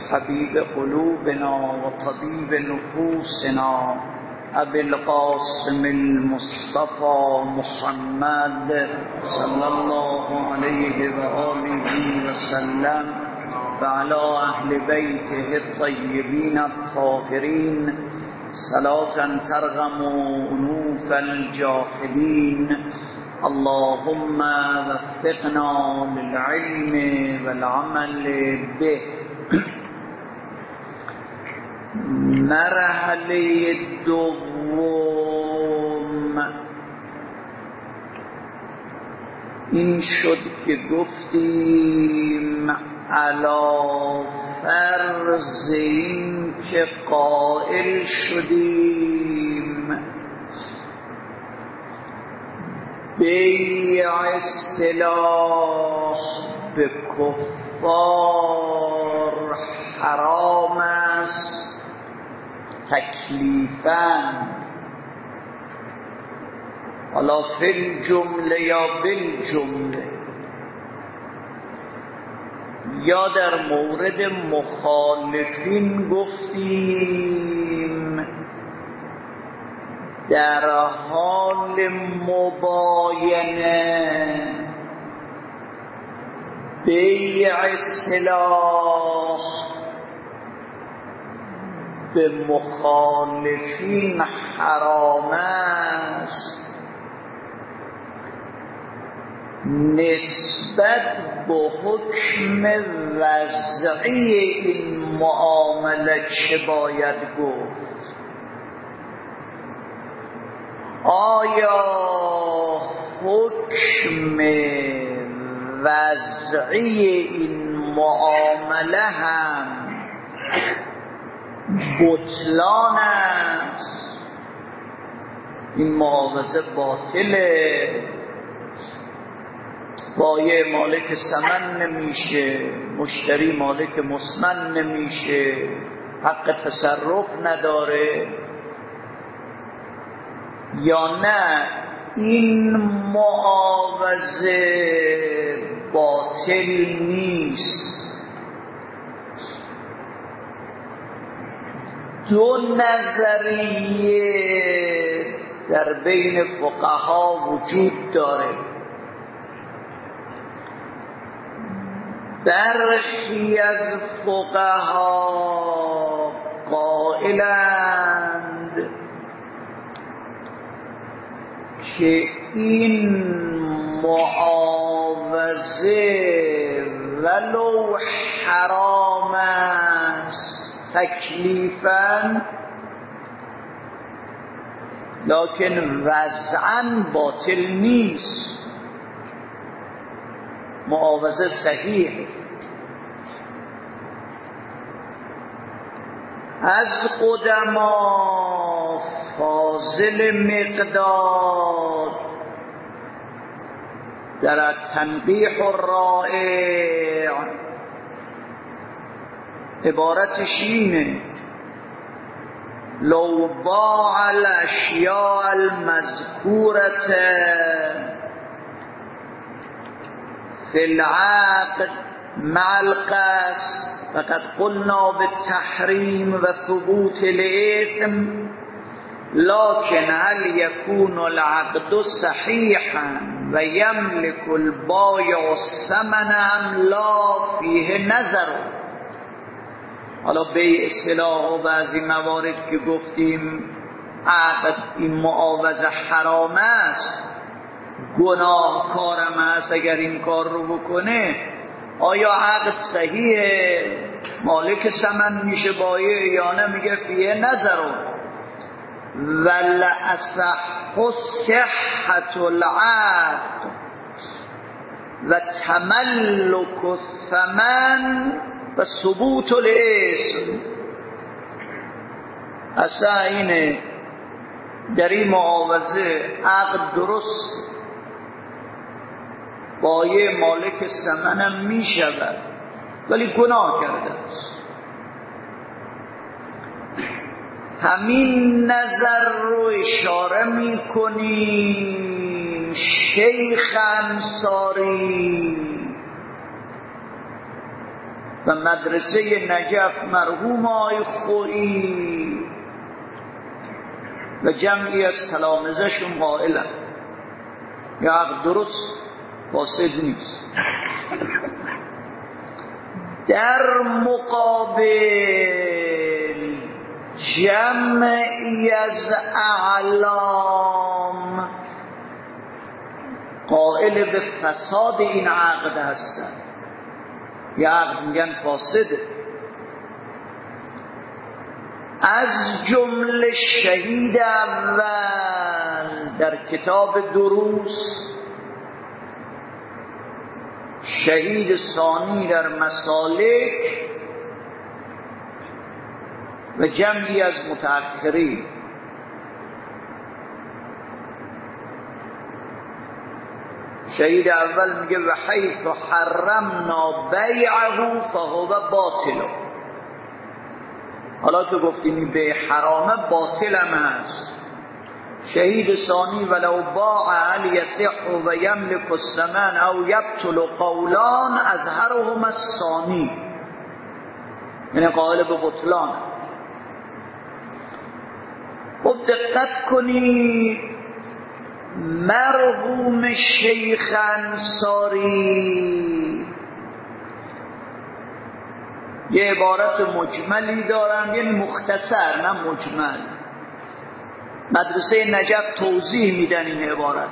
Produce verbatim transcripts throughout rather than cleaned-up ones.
حبیب قلوبنا و طبیب نفوسنا ابی القاسم المصطفى محمد صلی الله علیه و آله و سلم و علی اهل بیته الطیبین الطاهرین صلاة ترغم انوف الجاهلین. اللهم وفقنا للعلم والعمل به. مرحله دوم این شد که گفتیم علی فرض این که قائل شدیم بیع سلاح به کفار حرام است تکلیفاً، حالا فی الجمله یا بالجمله، یا در مورد مخالفین گفتیم در حال مباینه بیع سلاح به مخالفین حرام است نسبت به حکم وضعی این معامله چه باید گفت؟ آیا حکم وضعی این معامله هم بطلان است؟ این معاوضه باطله، بایع مالک ثمن نمیشه، مشتری مالک مثمن نمیشه، حق تصرف نداره، یا نه این معاوضه باطل نیست؟ دو نظریه در بین فقها وجود داره. برخی از فقها قائلند که این معاوضه ولو حرام است تکلیفاً لکن وضعاً باطل نیست، معاوضه صحیح. از قدما فاضل مقداد در التنقیح الرائع عبارتش اینه: لو باع الاشیاء المذکورة فی العقد مع القصد فقد قلنا بالتحریم و ثبوت الاثم، لكن هل يكون العقد صحيحا و يملك البائع الثمن ام لا فیه نظر. حالا بیع سلاح و بعضی موارد که گفتیم عقد این معاوضه حرام است، گناهکارم هست اگر این کار رو بکنه، آیا عقد صحیحه؟ مالک ثمن میشه بایع یا نه؟ میگه فیه نظر ولأصح صحة العقد و تملک الثمن و ثبوت الاسم. اصلا اینه در این معاوضه عقد درست، بایع مالک ثمنم می شود ولی گناه کرده است. همین نظر رو اشاره می کنیم شیخ انصاری و مدرسه نجف مرحوم آقای خویی و جمعی از تلامذه‌شون قائلن یا عقد درست فاسد نیست. در مقابل جمعی از اعلام قائل به فساد این عقد هستن، یا عقد میگن فاسده. از جمله شهید اول در کتاب دروس، شهید ثانی در مسالک و جمعی از متأخرین. شهید اول میگه و حیث حرمنا بیعه فهو باطل. حالا که گفتیم این بیع حرامه، باطل هم هست. شهید ثانی ولو باع هل یصح و یملک الثمن او یبطل قولان اظهرهما الثانی، یعنی قائل به بطلان. خب دقت کنید، مرحوم شیخ انصاری یه عبارت مجملی دارن، یعنی مختصر نه مجمل. مدرسه نجف توضیح میدن این عبارت.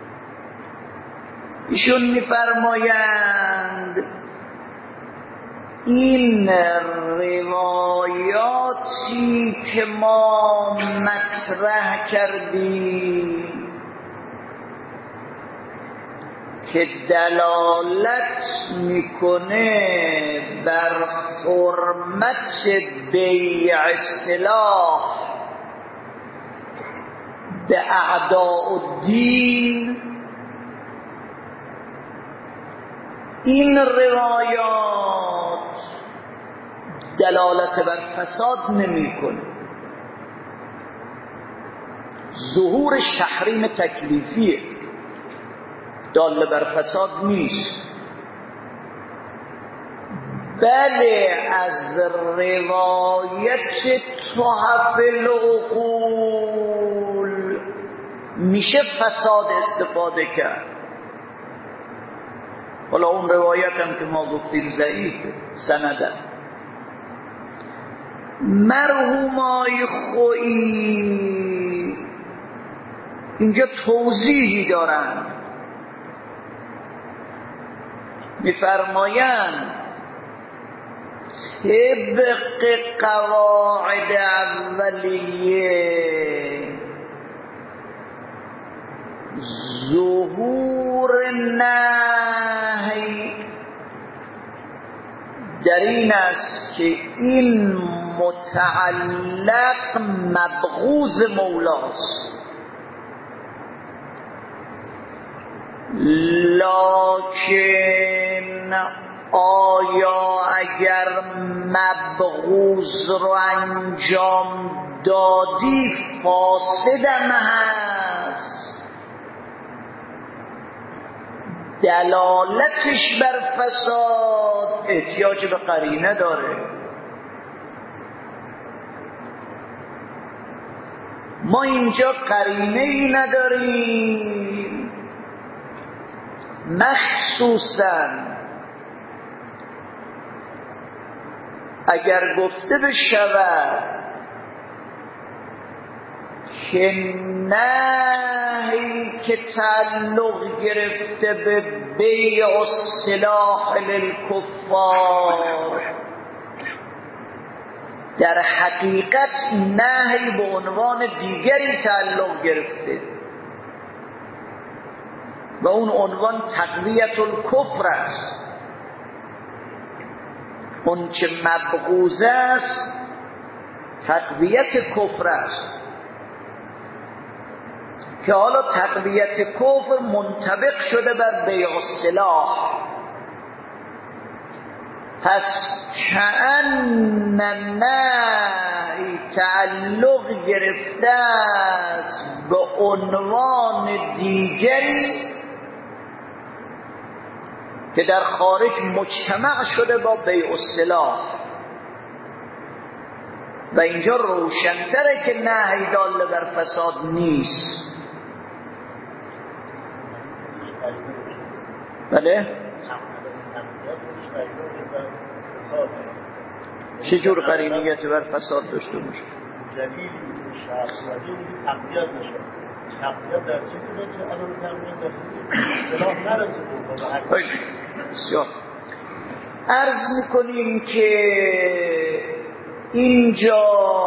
ایشون میفرمایند این روایاتی که ما مطرح کردیم که دلالت میکنه بر حرمت بیع سلاح به اعداء الدین، این روایات دلالت بر فساد نمیکنه. ظهورش تحریم تکلیفیه، دال بر فساد نیست. بله از روایت تحف العقول میشه فساد استفاده کرد. حالا اون روایت هم که ما گفتیم ضعیفه سندن. مرحوم آقای خویی اینجا توضیحی دارند، میفرمایند طبق قواعد اولیه ظهور نهی در این است که این متعلق مبغوض مولاست، لکن آیا اگر مبغوض رو انجام دادی فاسدم هست؟ دلالتش بر فساد احتیاج به قرینه داره. ما اینجا قرینه ای نداریم، مخصوصاً اگر گفته بشود که نهی که تعلق گرفته به بیع السلاح للکفار در حقیقت نهی به عنوان دیگری تعلق گرفته و اون عنوان تقویت الکفر است. اون چه مبغوض است تقویت کفر است که حالا تقویت کفر منطبق شده بر بیع السلاح. پس کأن نهی تعلق گرفته است به عنوان دیگری که در خارج مجتمع شده با بیع السلاح و اینجا روشن‌تره که نهی دال بر فساد نیست. بله؟ چجور قرینیت بر فساد داشته باشه؟ جلیل شهرزادی تقویت نشه. تقویت در چیزی باید که الان تقویت در چیزی اصطلاح نرسید. بسیار عرض میکنیم که اینجا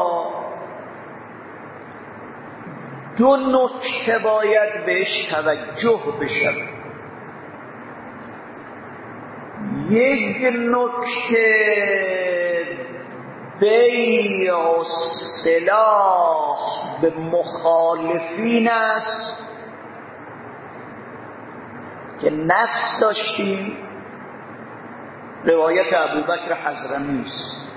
دو نکته باید بهش توجه بشه. یک نکته بیع و سلاح به مخالفین است که نص داشتیم، روایت ابوبکر حضرمی است.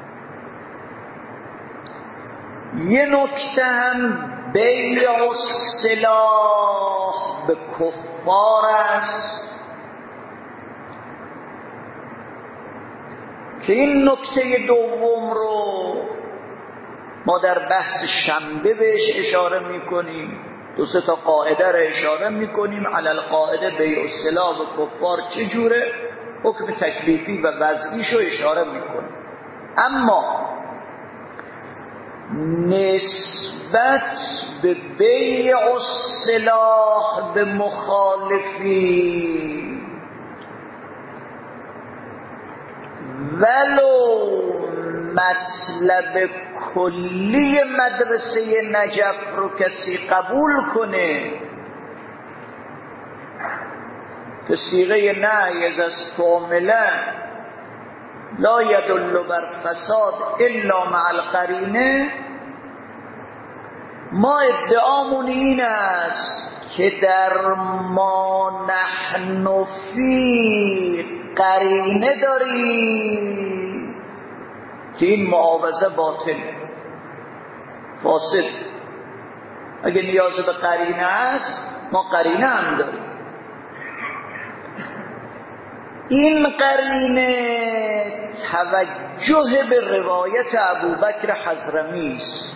یه نکته هم بیع و سلاح به کفار است که این نکته دوم رو ما در بحث شنبه بهش اشاره میکنیم. دو سه تا قاعده رو اشاره میکنیم. علل قاعده بیع السلاح به کفار چجوره، حکم تکلیفی و وضعیش رو اشاره میکنیم. اما نسبت به بیع السلاح به مخالفین ولو مطلب کلی مدرسه نجف رو کسی قبول کنه که صیغه نهی استعمله لا یدل بر فساد الا مع القرینه، ما ادعامون این است که در ما نحن فی قرینه داریم که این معاوضه باطل فاسد. اگه نیاز به قرینه است ما قرینه هم داریم. این قرینه توجه به روایت ابوبکر حضرمی است.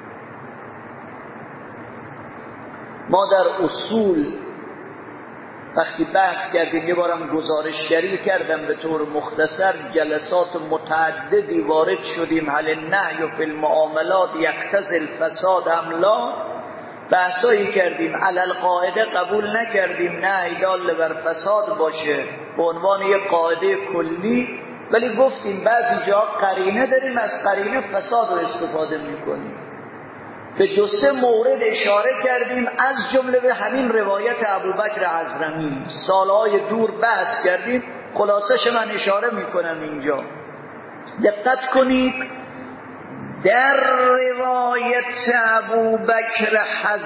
ما در اصول وقتی بحث کردیم، یه بارم گزارشگری کردم به طور مختصر، جلسات متعددی وارد شدیم، هل النهی فی المعاملات یقتضی الفساد ام لا، بحثایی کردیم. علل قاعده قبول نکردیم نهی دال بر فساد باشه به عنوان یک قاعده کلی، ولی گفتیم بعضی جا قرینه داریم، از قرینه فساد رو استفاده میکنیم. به دو سه مورد اشاره کردیم، از جمله به همین روایت ابوبکر حضرمی. سالهای دور بحث کردیم، خلاصش من اشاره میکنم اینجا. دقت کنید، در روایت ابوبکر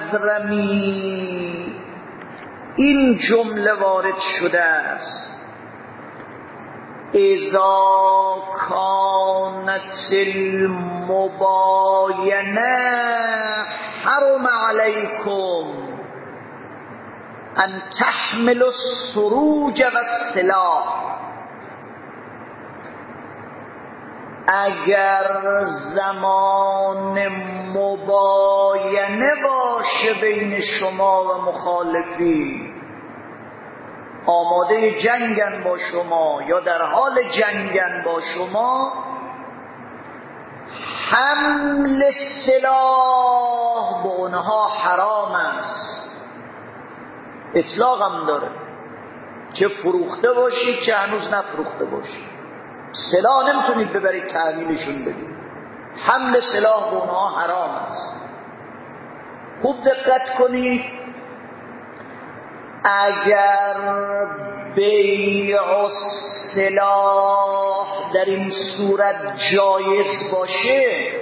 حضرمی این جمله وارد شده است: اذا کانت المباینه حرم علیکم ان تحملوا السروج و السلاح. اگر زمان مباینه باشه بین شما و مخالفی، آماده جنگن با شما یا در حال جنگن با شما، حمل سلاح به اونها حرام است. اطلاق هم داره، چه فروخته باشید چه هنوز نفروخته باشید، سلاح نمیتونید ببرید تحویلشون بدید. حمل سلاح به اونها حرام است. خوب دقت کنید، اگر بیع سلاح در این صورت جایز باشه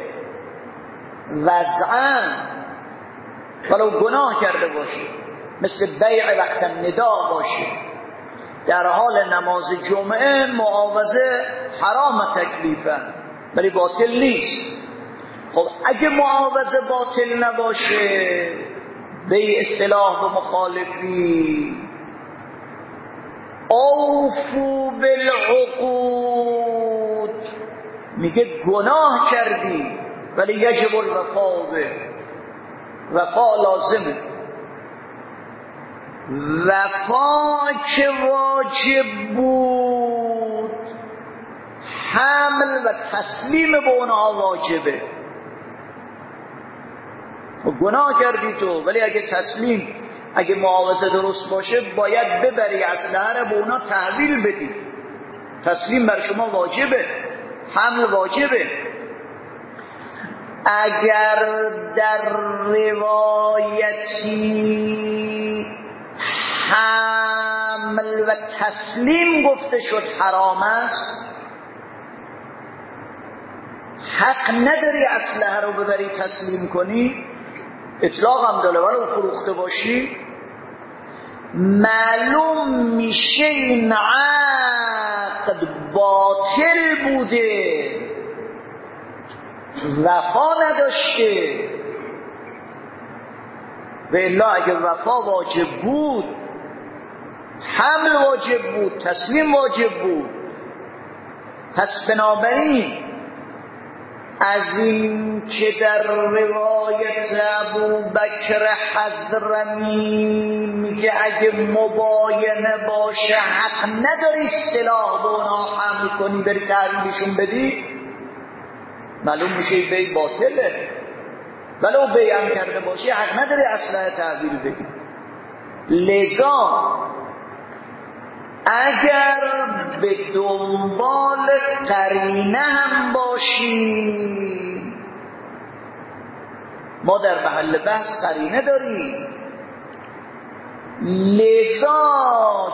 وضعاً، ولو گناه کرده باشه، مثل بیع وقت ندا باشه، در حال نماز جمعه معاوضه حرام تکلیفاً ولی باطل نیست. خب اگه معاوضه باطل نباشه، بیع سلاح به مخالفی اوفو بالعقود، میگه گناه کردی ولی یجب الوفا به، وفا لازمه. وفا که واجب بود، حمل و تسلیم به اونها واجبه. و گناه کردی تو، ولی اگه تسلیم، اگه معاوضه درست باشه باید ببری اسلحه رو به اونا تحویل بدی. تسلیم بر شما واجبه، حمل واجبه. اگر در روایتی حمل و تسلیم گفته شد حرام است، حق نداری اسلحه رو ببری تسلیم کنی، اطلاق هم داره ولو فروخته باشی، معلوم میشه این عقد باطل بوده، وفا نداشته. و الا اگه وفا واجب بود، حمل واجب بود، تسلیم واجب بود. پس بنابراین از این که در روایت ابوبکر حضرمی میگه اگه مباینه باشه حق نداری سلاح به اونا حمل کنی بری تحویلشون بدی، معلوم میشه بی باطله. ولو بی هم کرده باشی حق نداری اسلحه تحویل بدی. لذا اگر به دنبال قرینه هم باشی، ما در محل بحث قرینه داریم، لذا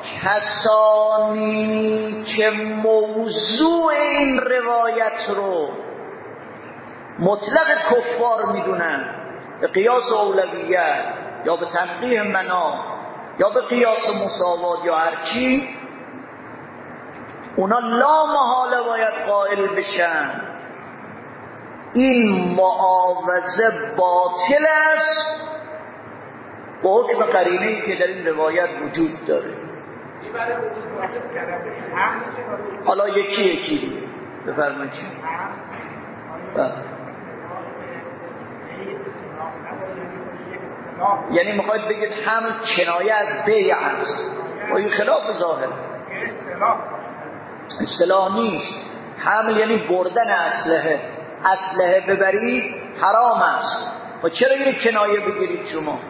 کسانی که موضوع این روایت رو مطلق کفار میدونن به قیاس اولویت یا به تنقیح منع یا به قیاس مساوات یا هرچی، اونا لا محاله باید قائل بشن این معاوضه باطل است با حکم قرینه‌ای که در این روایت وجود داره. حالا یکی یکی بفرمایید. یعنی میخواید بگید حمل کنایه از بیع است و این خلاف ظاهر اصطلاح نیست. حمل یعنی بردن اسلحه، اسلحه ببرید حرام است. و چرا این کنایه بگیرید شما؟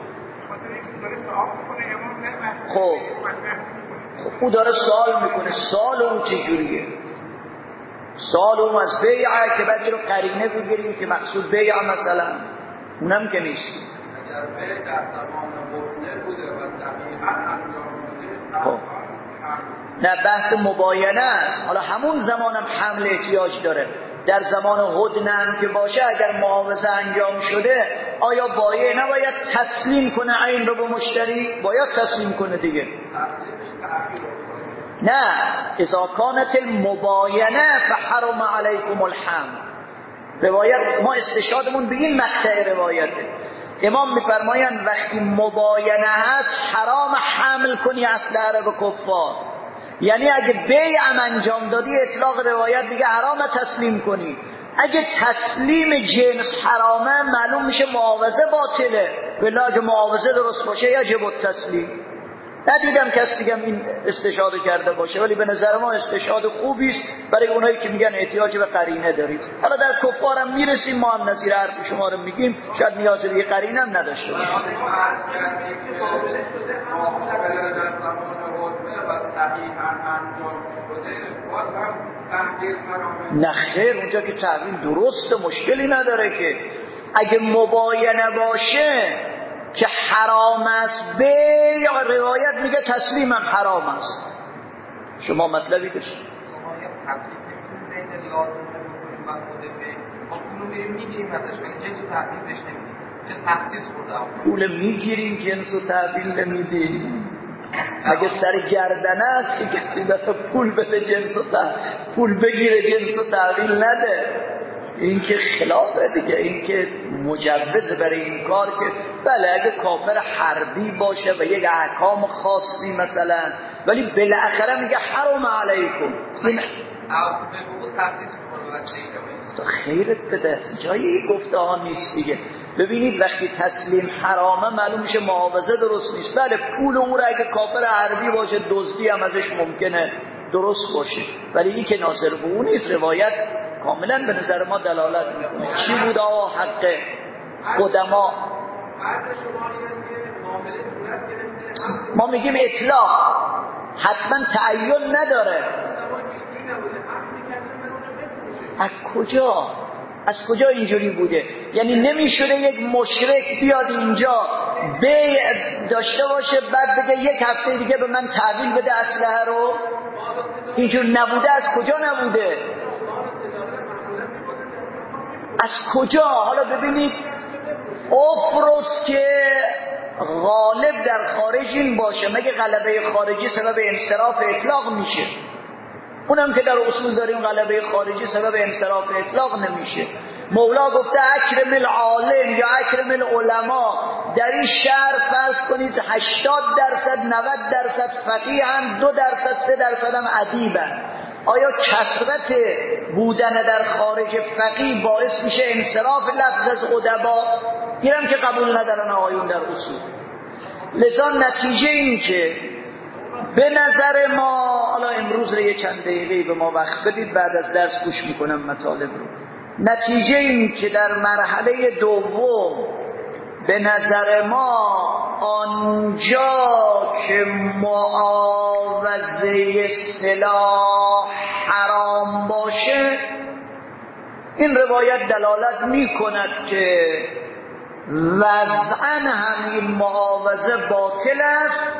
خب خب او داره سوال میکنه، سوال اون چجوریه؟ سوال اون از بیعه که بعد رو قرینه بگیریم که مقصود بیعه مثلا، اونم که نیست. اگر بیع در زمان مبنه بوده و صحیحاً انجام بوده، خب نه بحث مباینه است. حالا همون زمانم حمل احتیاج داره. در زمان هدنه هم که باشه اگر معاوضه انجام شده، آیا بایع نباید تسلیم کنه عین رو به مشتری؟ باید تسلیم کنه دیگه. نه اذا کانت المباینه فحرم علیکم الحمل. روایت ما استشهادمون به این مقطع روایته. امام میفرمایند وقتی مباینه هست حرام حمل کنی اسلحه رو به کفار. یعنی اگه بیع هم انجام دادی اطلاق روایت دیگه حرام تسلیم کنی. اگه تسلیم جنس حرامه معلوم میشه معاوضه باطله. ولی اگه معاوضه درست باشه یجب التسلیم. ندیدم کس دیگه این استشهاد کرده باشه، ولی به نظر ما استشهاد خوبی است برای اونایی که میگن احتیاج به قرینه داریم. حالا در کفارم میرسیم، ما هم نظیر حرف شما رو میگیم، شاید نیاز به قرینه هم نداشته باشه. نه خیر، اونجا که تعبیر درسته مشکلی نداره که. اگه مباینه باشه که حرام است بیع، روایت میگه تسلیم هم حرام است. شما مطلبی داشت؟ پول میگیریم جنس و تحویل نمیدیم. اگه سر گردن است که کسی دفعه پول بده جنس و تحویل، پول بگیره جنس و تحویل نده، این که خلافه دیگه. این که مجوز برای این کار که بله اگه کافر حربی باشه و یک احکام خاصی مثلا ولی بالاخره میگه حرم علیکم. این خیرت بده، جایی گفته ها نیست دیگه. ببینید وقتی تسلیم حرامه معلوم میشه معاوضه درست نیست. بله پول اون اگه کافر عربی باشه دزدی هم ازش ممکنه درست باشه، ولی این که ناظر به اون نیست. روایت کاملا به نظر ما دلالت میکنه. چی بود آقا حق قدما؟ ما میگیم اطلاق، حتما تعین نداره. از کجا؟ از کجا اینجوری بوده؟ یعنی نمیشده یک مشرک بیاد اینجا بیع داشته باشه بعد بگه یک هفته دیگه به من تحویل بده اسلحه رو؟ اینجور نبوده. از کجا نبوده؟ از کجا؟ حالا ببینید افرس که غالب در خارج این باشه، مگه غلبه خارجی سبب انصراف اطلاق میشه؟ اونم که در اصول داریم غلبه خارجی سبب انصراف اطلاق نمیشه. مولا گفته اکرم العالم یا اکرم العلماء. در این شهر فرض کنید هشتاد درصد نود درصد فقیهن، دو درصد سه درصد هم ادیبن. آیا کثرت بودن در خارج فقیه باعث میشه انصراف لفظ از ادبا؟ اینم که قبول ندارن آقایون در اصول. لذا نتیجه این که به نظر ما، حالا امروز رو یه چند دقیقه به ما وقت بدید بعد از درس گوش میکنم مطالب رو. نتیجه این که در مرحله دوم به نظر ما آنجا که معاوضه سلاح حرام باشه، این روایت دلالت میکند که وضعاً همین معاوضه باطل است،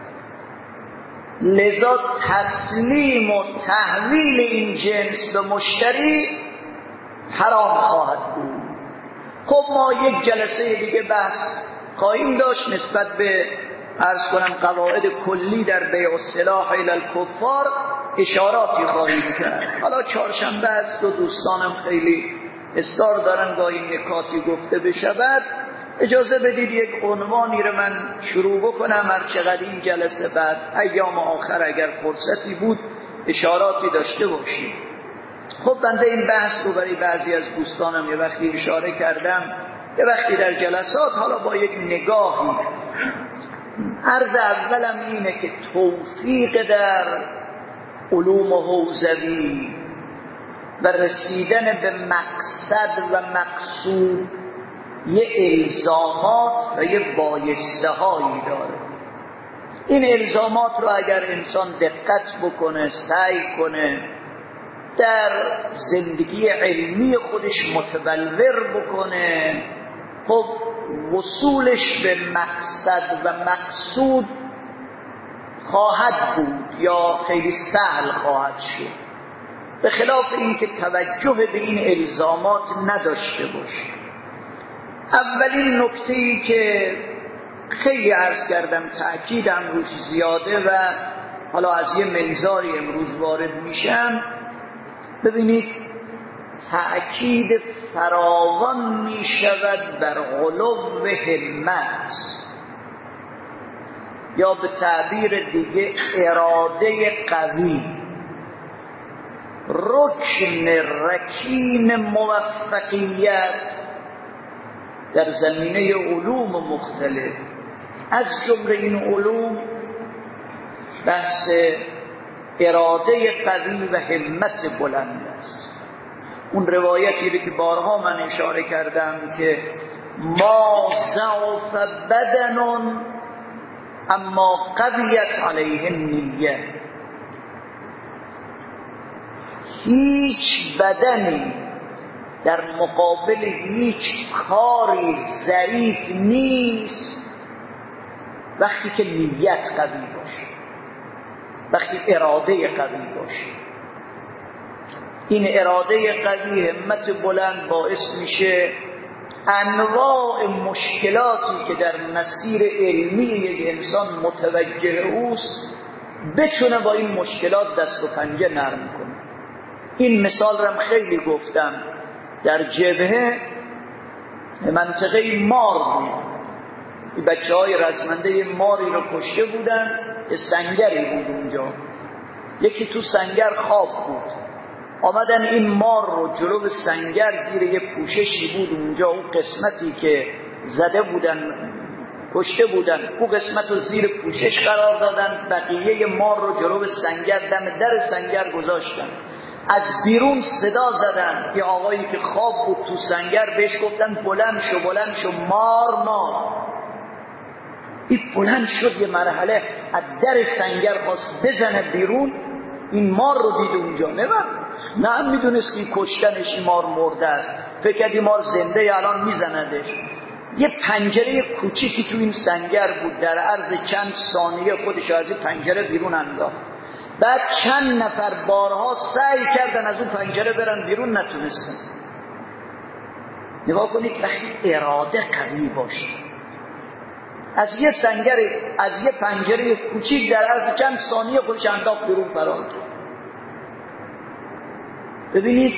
لذا تسلیم و تحویل این جنس به مشتری حرام خواهد بود. خب ما یک جلسه دیگه بحث خواهیم داشت نسبت به عرض کنم قواعد کلی در بیع السلاح الی الکفار، اشاراتی خواهیم کرد. حالا چهارشنبه است و دوستانم خیلی اصرار دارن گاهی نکاتی گفته بشود. اجازه بدید یک عنوانی رو من شروع بکنم، هر چقدر این جلسه بعد ایام آخر اگر فرصتی بود اشاراتی داشته باشیم. خب بنده این بحث رو برای بعضی از دوستانم یه وقتی اشاره کردم، یه وقتی در جلسات، حالا با یک نگاهی. عرض اولم اینه که توفیق در علوم حوزوی و رسیدن به مقصد و مقصود یه الزامات و یه بایسته هایی داره. این الزامات رو اگر انسان دقت بکنه، سعی کنه در زندگی علمی خودش متبلور بکنه، خب وصولش به مقصد و مقصود خواهد بود یا خیلی سهل خواهد شد، به خلاف اینکه توجه به این الزامات نداشته باشه. اولین نکته‌ای که خیلی عرض کردم تأکیدم روش زیاده و حالا از یه منظاری امروز وارد میشم، ببینید تأکید فراوان می شود بر علو همت، یا به تعبیر دیگه اراده قوی، رکن رکین موفقیت در زمینه علوم مختلف. از جمله این علوم بحث اراده قوی و همت بلند است. اون روایتی که بارها من اشاره کردم که ما ضعف بدن اما قویت علیه النیه، هیچ بدنی در مقابل هیچ کاری ضعیف نیست وقتی که نیت قوی باشه، وقتی اراده قوی باشه. این اراده قوی، همت بلند باعث میشه انواع مشکلاتی که در مسیر علمی یک انسان متوجه اوست بتونه با این مشکلات دست و پنجه نرم کنه. این مثال رم خیلی گفتم، در جبهه منطقه مار بود، بچه های رزمنده ماری رو کشته بودن، یه سنگری بود اونجا، یکی تو سنگر خواب بود، آمدن این مار رو جلو سنگر زیر یه پوششی بود اونجا، اون قسمتی که زده بودن کشته بودن اون قسمت رو زیر پوشش قرار دادن، بقیه مار رو جلو سنگر دم در سنگر گذاشتن. از بیرون صدا زدن، یه آقایی که خواب بود تو سنگر بهش گفتن بلند شو بلند شو مار مار. این بلند شد، یه مرحله از در سنگر خواست بزنه بیرون، این مار رو دید اونجا، نه نه هم میدونست که کشتنش این مار مرده است، فکر کردی مار زنده الان میزندش. یه پنجره کوچیکی تو این سنگر بود، در عرض چند ثانیه خودش از این پنجره بیرون انداخت. بعد چند نفر بارها سعی کردن از اون پنجره برن بیرون، نتونستن. نگاه کنید وقتی اراده قوی باشه، از یه سنگر از یه پنجره کوچیک در عرض چند ثانیه خودش انداخت بیرون، فرار کرد. ببینید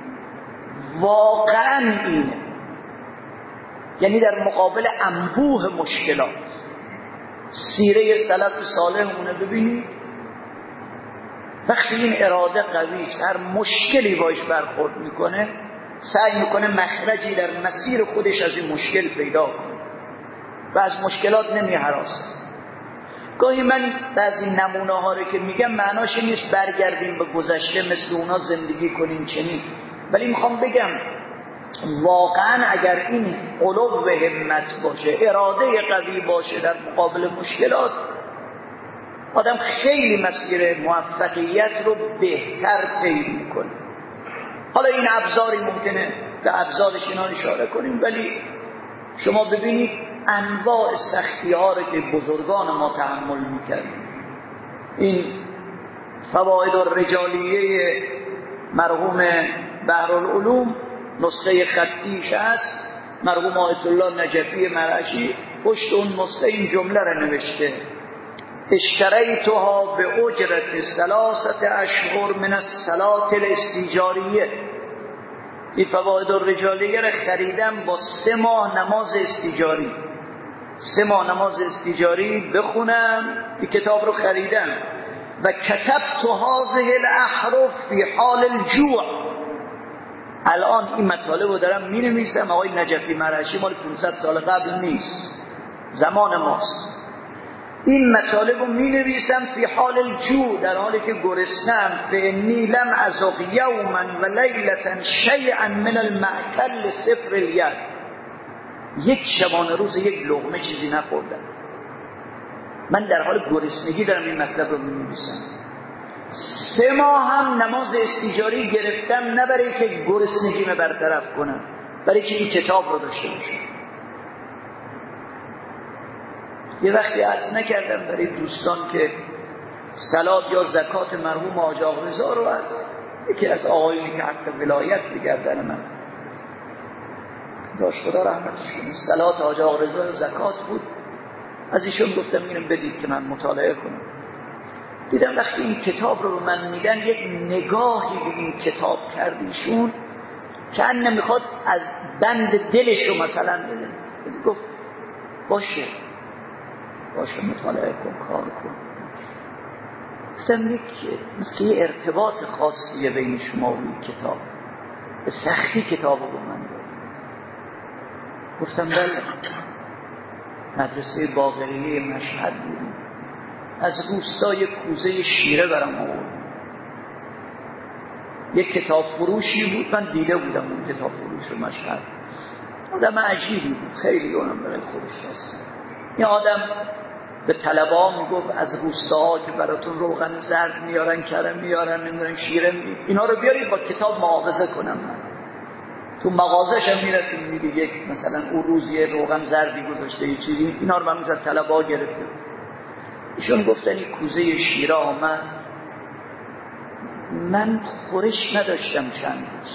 واقعا اینه، یعنی در مقابل انبوه مشکلات سیره سلف صالحمونه ببینید، وقتی این اراده قوی است، هر مشکلی باش برخورد میکنه سعی میکنه مخرجی در مسیر خودش از این مشکل پیدا کنه و از مشکلات نمیهراسه. گاهی من بعضی نمونه ها رو که میگم معناش نیست برگردیم به گذشته مثل اونا زندگی کنیم چنین، ولی میخوام بگم واقعا اگر این علو و همت باشه، اراده قوی باشه در مقابل مشکلات، آدم خیلی مسیر موفقیت رو بهتر طی میکنه. حالا این ابزاری ممکنه به ابزارش اینا اشاره کنیم، ولی شما ببینید انواع سختی ها رو که بزرگان ما تحمل میکردن. این فواید الرجالیه مرحوم بحرالعلوم نسخه خطیش هست، مرحوم آیت الله نجفی مرعشی پشت اون نسخه این جمله رو نوشته: اشتریتها به اجرت ثلاثه اشهر من الصلاة الاستیجاریه. این فواید الرجالیه رو خریدم با سه ماه نماز استیجاری، سه ماه نماز استیجاری بخونم. این کتاب رو خریدم و کتبت هذه الاحرف فی حال الجوع. الان این مطالب رو دارم می نویسم. آقای نجفی مرعشی مال پانصد سال قبل نیست، زمان ماست. این مطالب رو می نویسم فی حال الجوع، در حالی که گرسنم. فانی لم ازق یوما و لیلتا شیئا من المأکل صفر الید. یک شبانه روز یک لقمه چیزی نخوردم. من در حال گرسنگی دارم این مطلب رو می نویسم. سه ماه هم نماز استیجاری گرفتم، نه برای که گرسنگیمه برطرف کنم، برای که این کتاب رو داشته باشم. یه وقتی عرض نکردم برای دوستان که صلات یا زکات مرحوم حاج آقا رضا رو از یکی از آقایونی که حق ولایت به گردن من داشت، خدا رحمتش کنه، صلات حاج آقا رضا و زکات بود، از ایشون گفتم اینو بدید که من مطالعه کنم. دیدم وقتی این کتاب رو به من میدن یک نگاهی به این کتاب کردیشون که ان نمیخواد از بند دلش رو مثلا بده. گفت باشه باشه مطالعه کن، کار کن. گفتم یک مثل یه ارتباط خاصیه بین شما و این کتاب، به سختی کتاب رو به من داد. گفتم بله. مدرسه باقریه مشهد بودیم، از روستای کوزه شیره برام آورد. یک کتاب فروشی بود، من دیده بودم اون کتاب فروش مشهد. آدم عجیبی بود، خیلی اونم برای خودش هست. این آدم به طلبه‌ها میگفت از روستاها که براتون روغن زرد میارن، کرم میارن، نمیدونن شیره می اینا رو بیارید با کتاب معاوضه کنم. من تو مغازش هم میرفتیم میدید یک مثلا اون روز یه روغن زردی گذاشته یه چیزی، اینا رو من میذار طلبه‌ها گرفته. ایشون گفتن این کوزه شیره آمد، من خورش نداشتم چند روز.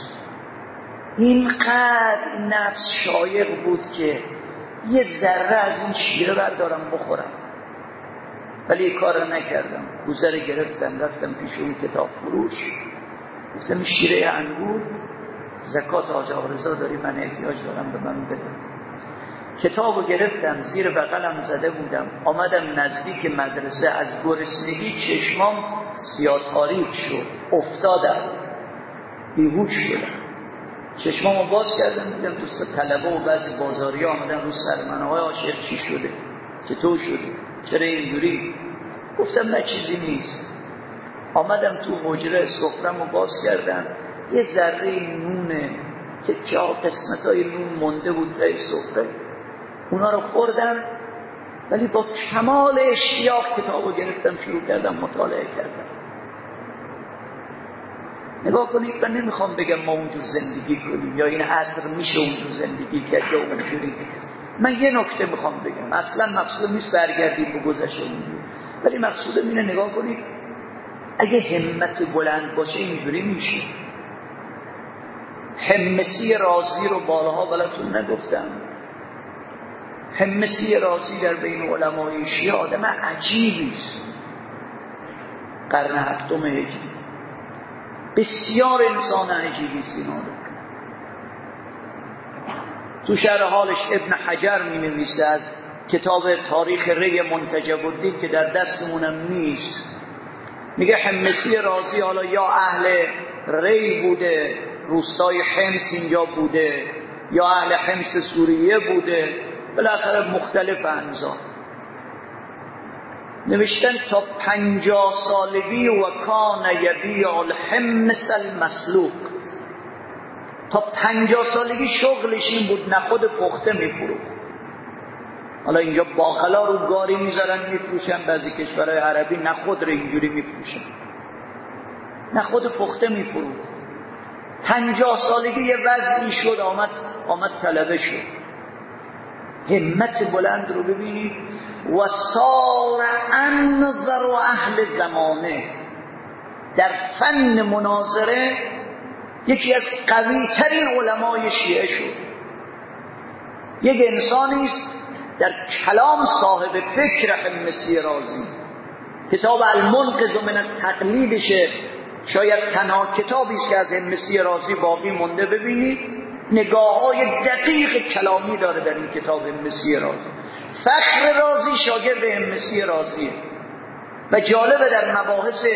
اینقدر نفس شایق بود که یه ذره از این شیره بردارم بخورم، ولی کار نکردم. کوزه رو گرفتم رفتم پیش اون کتاب فروش، گفتم شیره انگور زکات حاج آقا رضا داری، من احتیاج دارم به من بده. کتابو گرفتم زیر بغلم زده بودم، آمدم نزدیک مدرسه، از گرسنگی چشمام سیاه تاریک شد، افتادم، بیهوش شدم. چشمامو باز کردم دیدم دوست طلبه و بعضی بازاریا آمدن رو سر من. آقای عاشق چی شده؟ چطور شده؟ چرا اینجوری؟ گفتم نه چیزی نیست. آمدم تو حجره، سفره‌مو باز کردم، یه ذره نونه که چهار قسمتای نون مونده بود تای سفره، اونا رو خوردم، ولی با کمال اشتیاق کتابو گرفتم شروع کردم مطالعه کردم. نگاه کنید، من نمیخوام بگم ما اونجور زندگی کنیم یا این عصر میشه اونجور زندگی کرد یا اونجوری. من یه نکته میخوام بگم، اصلا مقصود نیست برگردیم به گذشته اونجور، ولی مقصودم اینه نگاه کنید اگه همت بلند باشه اینجوری میشه. حمصی رازی رو بارها بلاتون نگفتم. حمصی رازی در بین علمای شیعه آدم عجیبی است، قرن هفتم هجری، بسیار انسان عجیبی است این آدم. تو شرح حالش ابن حجر می نویسه از کتاب تاریخ ری منتجب الدین که در دستمونم نیست، میگه حمصی رازی حالا یا اهل ری بوده، روستای حمص اینجا بوده، یا اهل حمص سوریه بوده، بالاخره مختلف انزا. نوشتن تا پنجاه سالگی و کان یبیع الحمص المسلوق، تا پنجاه سالگی شغلش این بود نخود پخته میفروخت. حالا اینجا باقلا رو گاری میذارن میفروشن، بعضی کشورهای عربی نخود رو اینجوری میفروشن، نخود پخته میفروخت. پنجاه سالگی یه وضعی شد، آمد آمد طلبه شد. همت بلند رو ببینید. و صار انظر اهل زمانه، در فن مناظره یکی از قوی ترین علمای شیعه شد. یک انسانی است در کلام صاحب فکر حمصی رازی. کتاب المنقذ من التقلید شاید تنها کتابی است که از حمصی رازی باقی مونده. ببینید نگاه‌های دقیق کلامی داره در این کتاب حمصی رازی. فخر رازی شاگرد حمصی رازیه و جالبه در مباحث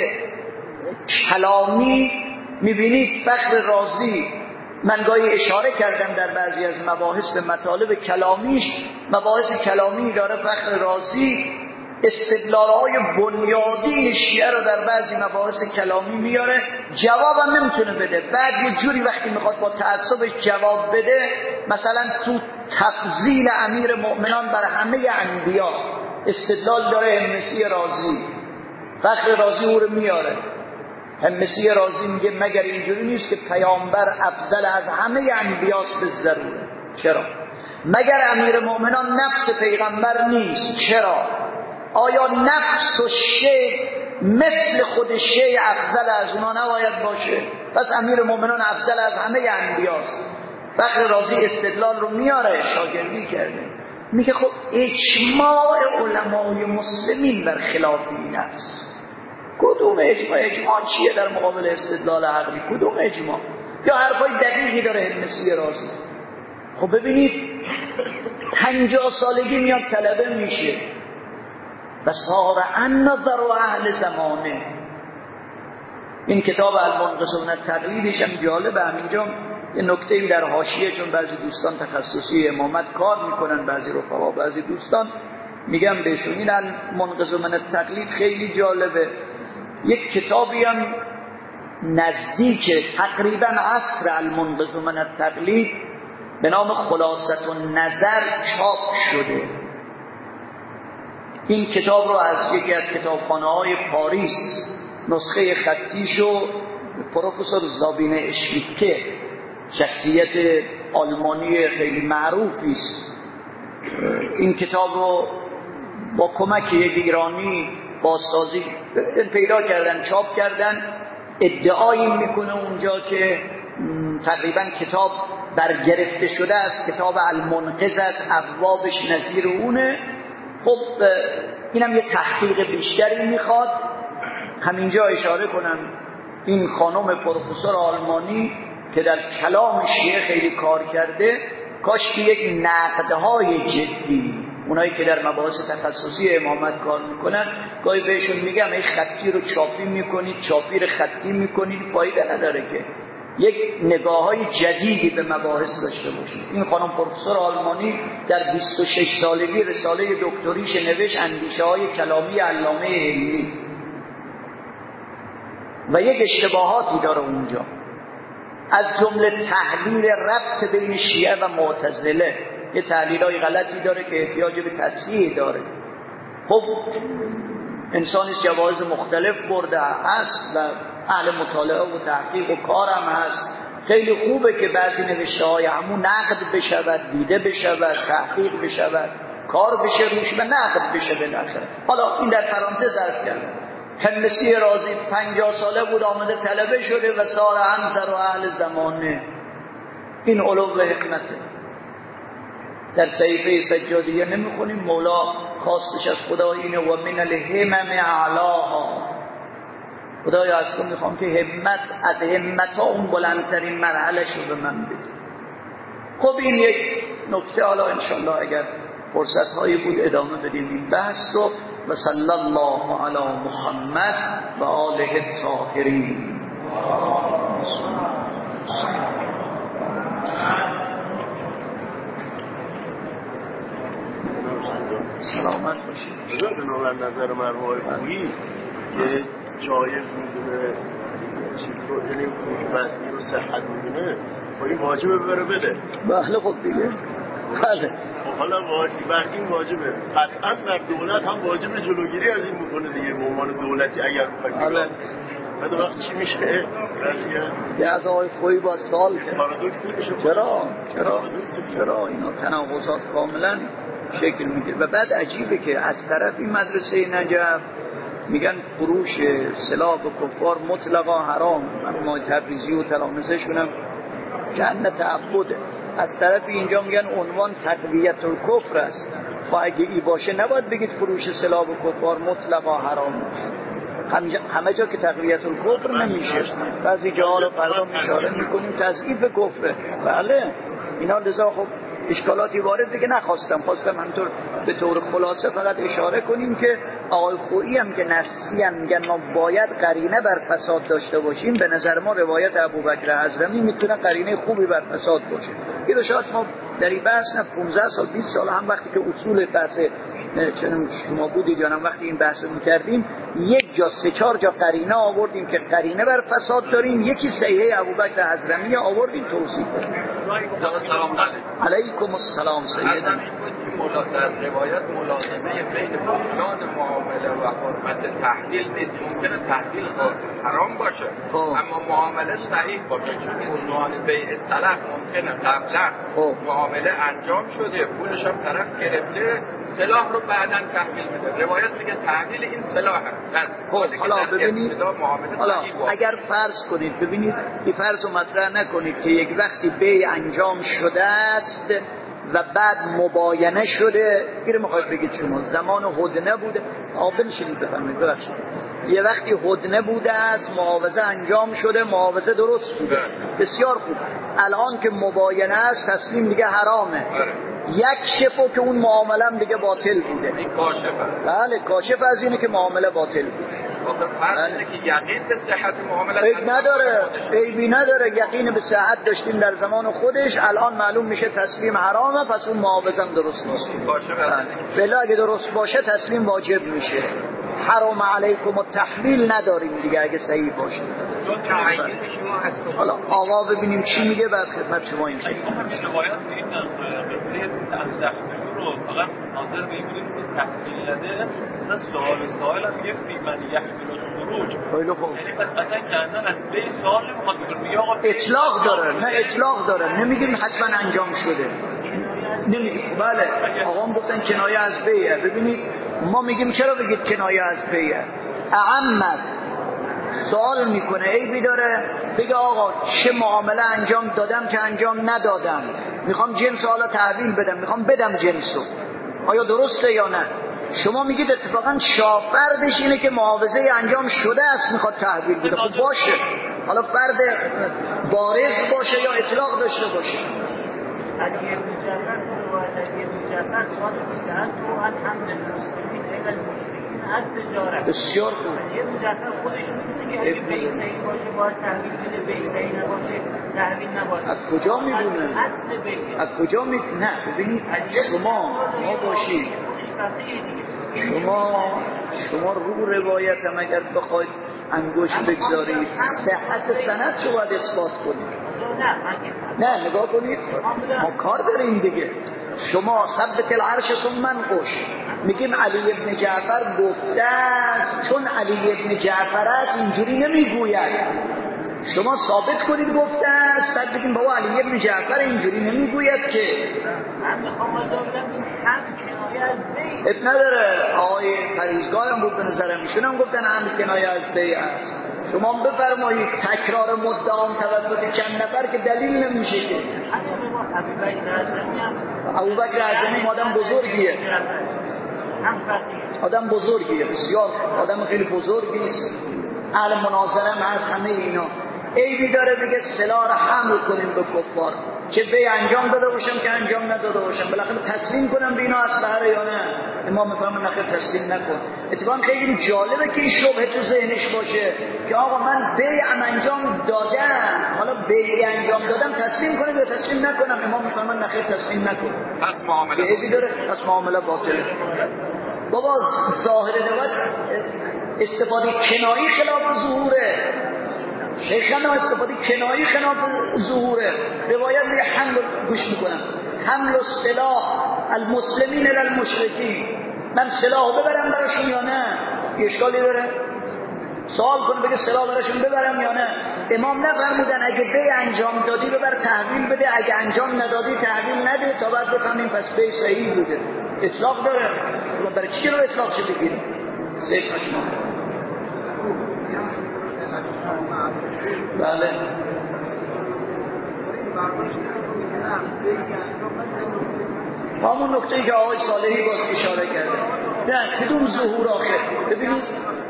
کلامی میبینید فخر رازی، من گاهی اشاره کردم در بعضی از مباحث به مطالب کلامیش، مباحث کلامی داره فخر رازی، استدلال‌های بنیادی شیعه رو در بعضی مباحث کلامی میاره، جوابم نمیتونه بده. بعد یه جوری وقتی میخواد با تعصبش جواب بده، مثلا تو تفضیل امیر مؤمنان بر همه انبیا استدلال داره حمصی رازی، فخر رازی او رو میاره. حمصی رازی میگه مگر اینجوری نیست که پیامبر افضل از همه انبیاست به ضروره؟ چرا؟ مگر امیر مؤمنان نفس پیغمبر نیست؟ چرا؟ آیا نفس و شی مثل خود شی افضل از اونا نباید باشه؟ پس امیر مؤمنان افضل از همه انبیاست. فخر رازی استدلال رو میاره، شاگردی کرده، میگه خب اجماع علمای مسلمین بر خلاف این است. کدوم اجماع؟ اجماع چیه در مقابل استدلال عقلی؟ کدوم اجماع؟ یا حرفای دقیقی داره حمصی رازی. خب ببینید پنجاه سالگی میاد طلبه میشه و صار النظر و اهل زمانه. این کتاب المنقذ من التقلیدش هم جالبه. همینجا یه نکته در حاشیه، چون بعضی دوستان تخصصی امامت کار میکنن، بعضی رفقا، بعضی دوستان میگم بهشون این المنقذ من التقلید خیلی جالبه. یک کتابی هم نزدیک تقریبا عصر المنقذ من التقلید به نام خلاصة النظر چاپ شده. این کتاب رو از یکی از کتابخانه‌های پاریس نسخه خطیشو پروفسور زابین اشمیتکه، شخصیت آلمانی خیلی معروفی است، این کتاب رو با کمک یک ایرانی بازسازی پیدا کردن، چاپ کردن. ادعایی میکنه اونجا که تقریبا کتاب برگرفته شده از کتاب المنقذ است، ابوابش نظیر اونه. خب اینم یه تحقیق بیشتری میخواد. همینجا اشاره کنم این خانم پروفسور آلمانی که در کلام شیعه خیلی کار کرده، کاش که یک نقدهای جدی، اونایی که در مباحث تخصصی امامت کار میکنن گاهی بهشون میگم این خطی رو چاپی میکنید، چاپی رو خطی میکنید، فایده نداره که یک نگاه های جدیدی به مباحث داشته باشید. این خانم پروفسور آلمانی در بیست و شش سالگی رساله دکتریش نوشت اندیشه های کلامی علامه حلمی و یک اشتباهاتی داره اونجا، از جمله تحلیل ربط بین شیعه و معتزله، یه تحلیلای غلطی داره که احتیاج به تصحیح داره. خب انسانی جواز مختلف برده هست و اهل مطالعه و تحقیق و کارم هست، خیلی خوبه که بعضی نوشته های همون نقد بشود، دیده بشود، تحقیق بشود، کار بشه روش و نقد بشه بالاخره. حالا این در پرانتز عرض کردم. همسی رازی پنجاه ساله بود آمده طلبه شده و سال همسر و اهل زمانه. این علو حکمته. در صحیفه سجادیه نمیخونیم مولا خواستش از خدا اینه و من الهمم اعلاها، خدایا از تو میخوام که همت از همت ها اون بلندترین مرحله شو به من بده. خب این یک نکته، حالا انشالله اگر فرصت هایی بود ادامه بدیم این بحث رو. و صلی الله علی محمد و آله الطاهرین. سلامت باشید. بنابر نظر مرحوم خویی که جایز میدونه چیز رو، یعنی وزنی رو صحت میدونه، با این واجبه ببره بده. بله خب دیگه بله. حالا واجب این واجبه، قطعا در دولت هم واجب جلوگیری از این میکنه دیگه، به عنوان دولتی اگر بخوایم بگم. بعد وقت چی میشه؟ یه از آقای خویی با سال که پارادوکس نمیشه. چرا؟ چرا؟ چرا؟ اینا تناقضات کاملا شکل میگیره. و بعد عجیبه که از طرف این مدرسه نجف میگن فروش سلاح به کفار مطلقا حرام، ما تبریزی و تلامذه‌شون هم جنت تعبده. از طرف اینجا میگن عنوان تقویت الکفر است. و اگه ای باشه نباید بگید فروش سلاح به کفار مطلقا حرام. همه جا که تقویت الکفر نمیشه، بعضی جاها رو فردا اشاره میکنیم تضعیف کفره. بله اینا لذا خب اشکالاتی وارد دیگه نخواستم، خواستم همینطور به طور خلاصه فقط اشاره کنیم که آقای خویی هم که نصی هم میگن ما باید قرینه بر فساد داشته باشیم. به نظر ما روایت ابوبکر حضرمی میتونه قرینه خوبی بر فساد باشه. این رو شاید ما در این بحث نه پانزده سال بیست سال هم وقتی که اصول بحث چون شما بودید یا هم وقتی این بحث میکردیم یک جا سه چهار جا قرینه آوردیم که قرینه بر فساد داریم، یکی صحیح ابوبکر حضرمی آوردیم توضیح دادیم. سلام علیکم السلام سیدنا. مولا در روایت ملازمه بین بحران معامله و حرمت تحلیل نیست. ممکنه تحلیل حرام باشه اما معامله صحیح باشه، چون عنوان بیع سلف ممکنه قبلا معامله انجام شده، پولش هم طرف گرفته، سلاح رو بعداً تحویل میده. روایت میگه تحویل این سلاح هست. حالا ببینید، حالا اگر فرض کنید، ببینید این فرض رو مطرح نکنید که یک وقتی بیع انجام شده است و بعد مباینه شده. این رو میخواید بگید شما زمان هدنه بوده. آه بنشینید بفرمایید ببخشید. یه وقتی هدنه بوده است، معاوضه انجام شده، معاوضه درست بوده، بسیار خوب. الان که مباینه است تسلیم دیگه حرامه. یک شفو که اون معامله هم دیگه باطل بوده. این کاشفه. بله کاشف از اینه که معامله باطل بوده. واقعا فرض اینه که یقین به صحت معامله عیب نداره، عیبی نداره. یقین به صحت داشتیم در زمان خودش، الان معلوم میشه تسلیم حرامه، پس اون معاوضه هم درست نیست. بله اگه درست باشه تسلیم واجب میشه. حرام علیکم و تحمیل نداریم دیگه اگه صحیح باشه. حالا آقا ببینیم چی میگه بعد خدمت شما این شکل. روایت میگن رو فقط حاضر به این بودیم که تحمیل نده، از سوال سوال هم میگه فی من یحمل الخروج. خیلی خوب. یعنی پس اصلا کردن از بی سوال نمیخواد بگه، میگه آقا اطلاق داره. نه اطلاق داره، نمیگیم حتما انجام شده، نمیگیم. بله آقام گفتن کنایه از بیه. ببینید ما میگیم چرا بگید کنایه از بیه؟ اعمت سوال میکنه عیبی داره بگه آقا چه معامله انجام دادم که انجام ندادم، میخوام جنس حالا تحویل بدم، میخوام بدم جنسو، آیا درسته یا نه؟ شما میگید اتفاقا شافردش اینه که معاوضه انجام شده است میخواد تحویل بده. خب باشه، حالا فرد بارز باشه یا اطلاق داشته باشه. علی ابن جعفر روایت علی ابن جعفر سوال سألت الحمد للمسلمین الی المشرکین التجارت. بسیار خوب. علی ابن جعفر خودش میدونه که اگه بیع صحیح باشه باید تحویل بده، بیع صحیح نباشه تحویل نباشه. از کجا میدونه؟ اصل بیع. از کجا میدونه؟ نه ببینید شما ما باشید شما شما رو روایت هم اگر بخواید انگوش بگذارید صحت سند شو باید اثبات کنید. نه نگاه کنید ما کار داریم دیگه. شما ثبت العرش ثم منقش میگیم علی ابن جعفر گفته است، چون علی ابن جعفر است اینجوری نمیگوید. شما ثابت کنید گفته است، بعد بگیم بابا علی ابن جعفر اینجوری نمیگوید که. من میخوام بذارم این هم کنایه از بیع. اب نداره آقای پریزگار هم بود به نظرم ایشون هم گفتن هم کنایه از بیع است. شما بفرمایید تکرار مدعام توسط چند نفر که دلیل نمیشه که. ابوبکر اعظمی آدم بزرگیه، آدم بزرگیه، بسیار آدم خیلی بزرگی است، اهل مناظره هم هست. همه اینا عیبی داره دیگه سلاح را حمل کنیم به کفار، چه به انجام داده باشم که انجام نداده باشم، بالاخره تسلیم کنم به اینا اسلحه یا نه. امام میفهمه نخیر تسلیم نکن. اتفاقا خیلی جالبه که این شبهه تو ذهنش باشه که آقا من بیعم انجام دادم، حالا بیع انجام دادم تسلیم کنم یا تسلیم نکنم. امام میفهمه نخیر تسلیم نکن. پس معامله عیبی داره، پس معامله باطله. بابا ظاهر روایت استفاده کنایی خلاف ظهوره. شیخنا استفاده کنایی خلاف ظهوره. روایت میگه حمل گوش میکنم حمل السلاح المسلمین الی المشرکین، من سلاح ببرم براشون یا نه؟ اشکالی داره؟ سوال کنه بگه سلاح براشون ببرم یا نه. امام نفرمودن اگه بی انجام دادی ببر تحویل بده، اگه انجام ندادی تحویل نده تا بعد بفهمیم پس بی صحیح بوده. اطلاق داره. برای چی که رو اطلاق شده بگیریم؟ سیف شما بله همون نکته‌ای که آقای صالحی باز اشاره کرده. نه کدوم ظهور آخر ببینید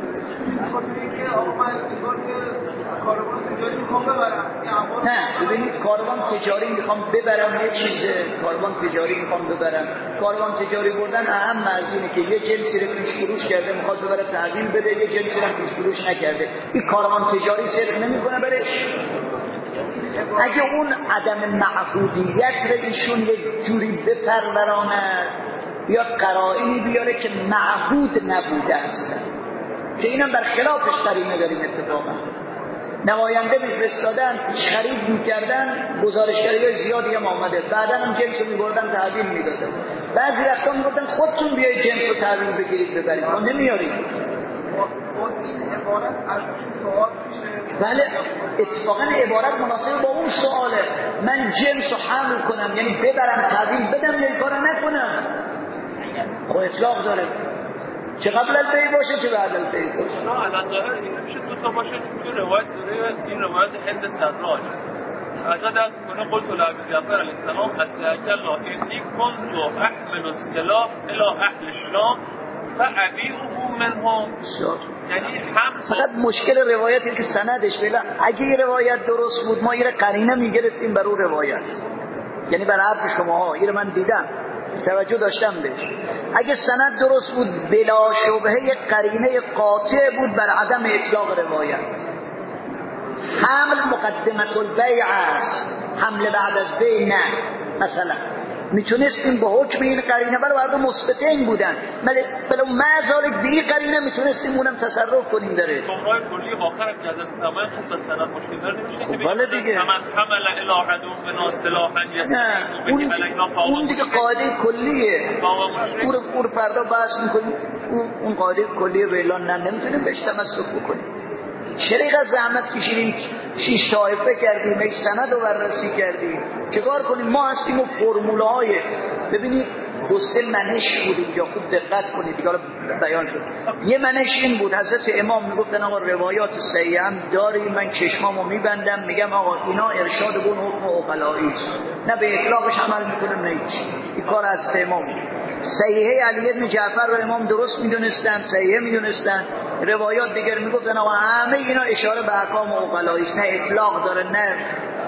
نه ببینید کاروان تجاری میخوام ببرم یه چیزه، کاروان تجاری میخوام ببرم. کاروان تجاری بردن اهم از اینه که یه جنسی رو پیش فروش کرده میخواد ببره تحویل بده، یه جنسی رو پیش فروش نکرده. این کاروان تجاری صدق نمیکنه برش. اگه اون عدم معهودیت رو ایشون یه جوری بپرورانه یا قرائنی بیاره که معهود نبوده است، که اینم بر خلافش قرینه داریم. اتفاقا نماینده میفرستادن خرید میکردن، گزارشگری زیادی هم آمده، بعدا هم جنس رو میبردن تحویل میدادن. بعضی وقتا میگفتن خودتون بیایید جنس رو تحویل بگیرید ببرید، ما نمیاریم. بله اتفاقا عبارت مناسب با اون سواله. من جنس رو حمل کنم یعنی ببرم تحویل بدم یا کار نکنم. خب اطلاق داره، چه قبل از بی باشه چه بعد از بی باشه. نه الان ظاهر این میشه دو تا باشه. تو روایت داره این روایت هند سراج ازا دست کنه قلت لعبی جعفر علیه السلام استعجل الله اینی کنت و احمل السلاح الى اهل الشام فعبیعه منهم. یعنی هم فقط مشکل روایتی که سندش بلا اگه این روایت درست بود ما این قرینه میگرفتیم بر اون روایت، یعنی بر حرف شماها. این من دیدم توجه داشتم بهش. اگه سند درست بود بلا شبهه قرینه قاطع بود بر عدم اطلاق روایت. حمل مقدمت البیع است، حمل بعد از بیع نه. مثلا میتونستیم به حکم این قرینه برای بعد مثبتین بودن، ولی بلا معذالک به این قرینه میتونستیم اونم تصرف کنیم داره. شمرای کلی آخر جزم تمام خوب به سند مشکل داره نمیشه که بله دیگه من حمل الی عدو بنا سلاحا نه اون اون دیگه قاعده کلیه، اون اون فردا بحث میکنیم. اون قاعده کلیه به اعلان نه نمیتونیم بهش تمسک بکنیم. چرا زحمت کشیدیم شش طایفه کردیم یک سند رو بررسی کردیم، چیکار کنیم؟ ما هستیم و فرموله های ببینید دو سه منش بود اینجا، خوب دقت کنید دیگه بیان شد. یه منش این بود حضرت امام میگفتن آقا روایات صحیح هم داریم، من چشمامو میبندم میگم آقا اینا ارشاد بون حکم عقلایی است، نه به اطلاقش عمل میکنم نه هیچ. این کار حضرت امام. صحیحه علی بن جعفر رو امام درست میدونستن، صحیحه میدونستن. روایات دیگر میگفتن آقا همه اینا اشاره به احکام عقلایی است، نه اطلاق داره نه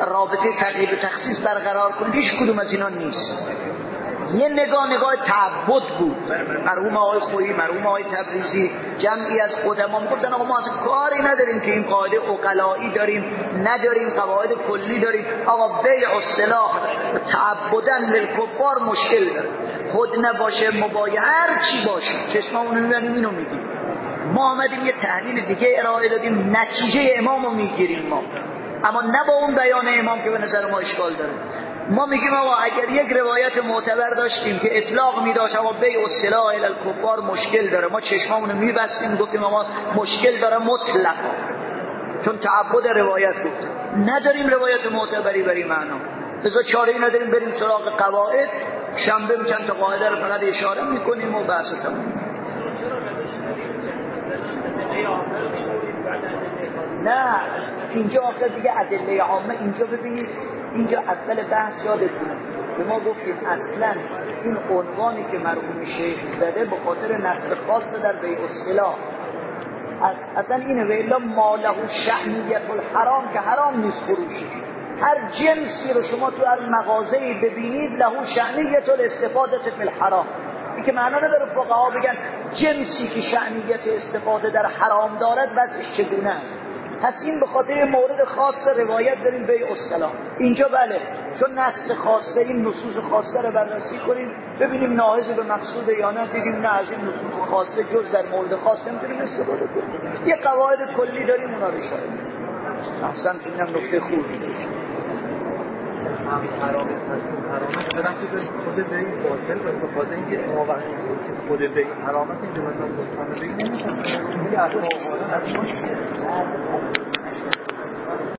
رابطه تغییر و تخصیص برقرار کنید، هیچ کدوم از اینا نیست. یه نگاه نگاه تعبد بود. مرحوم آقای خویی، مرحوم آقای تبریزی، جمعی از قدما میگفتن آقا ما اصلا کاری نداریم که این قاعده عقلایی داریم، نداریم قواعد کلی داریم، آقا بیع و سلاح تعبداً للکفار مشکل داره، خود نباشه مبایع هر چی باشه چشممون رو میبینیم اینو میگیم. ما آمدیم یه تحلیل دیگه ارائه دادیم، نتیجه امام رو میگیریم ما، اما نه با اون بیان امام که به نظر ما اشکال داره. ما میگیم آقا اگر یک روایت معتبر داشتیم که اطلاق میداشت آقا بیع السلاح الی الکفار مشکل داره، ما چشمامونو میبستیم گفتیم آقا مشکل داره مطلقا، چون تعبد روایت بود. نداریم روایت معتبری برای معنا، لذا چاره‌ای نداریم بریم سراغ قواعد. شنبه چند تا قاعده رو فقط اشاره میکنیم و بحث تموم. نه اینجا آخر دیگه ادله عامه، اینجا ببینید اینجا اول بحث یادتونه به ما گفتیم اصلا این عنوانی که مرحوم شیخ زده به خاطر نص خاص در بیع السلاح اصلا اینه، و الا ما له شأنیت الحرام که حرام نیست فروشش، هر جنسی رو شما تو هر مغازه‌ای ببینید له شأنیت الاستفاده فی الحرام. این که معنا نداره فقها بگن جنسی که شأنیت استفاده در حرام دارد وضعش چگونه است. پس این به خاطر مورد خاص روایت داریم بیع السلاح. اینجا بله چون نص خاص داریم نصوص خاصه رو بررسی کنیم ببینیم ناهض به مقصود یا نه، دیدیم نه از این نصوص خاصه جز در مورد خاص نمیتونیم استفاده کنیم. یه قواعد کلی داریم اونا رو اشاره کنیم. احسن اینم نکته خوبی حرام حرامت دارم که خود به باطل به خاطر اینکه ما وقتی خود به حرامت اینجا مثلا خود همه بگیم نمی‌کنم.